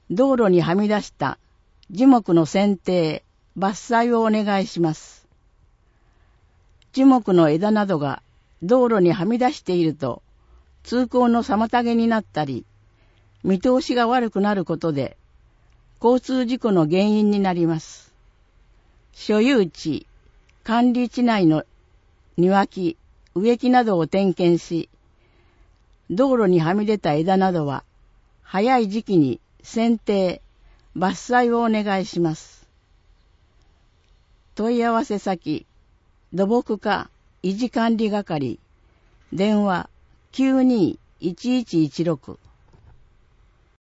道路にはみ出した樹木の剪定、伐採をお願いします。樹木の枝などが道路にはみ出していると、通行の妨げになったり、見通しが悪くなることで、交通事故の原因になります。所有地、管理地内の庭木、植木などを点検し、道路にはみ出た枝などは、早い時期に剪定、伐採をお願いします。問い合わせ先、土木課維持管理係、電話 92-1116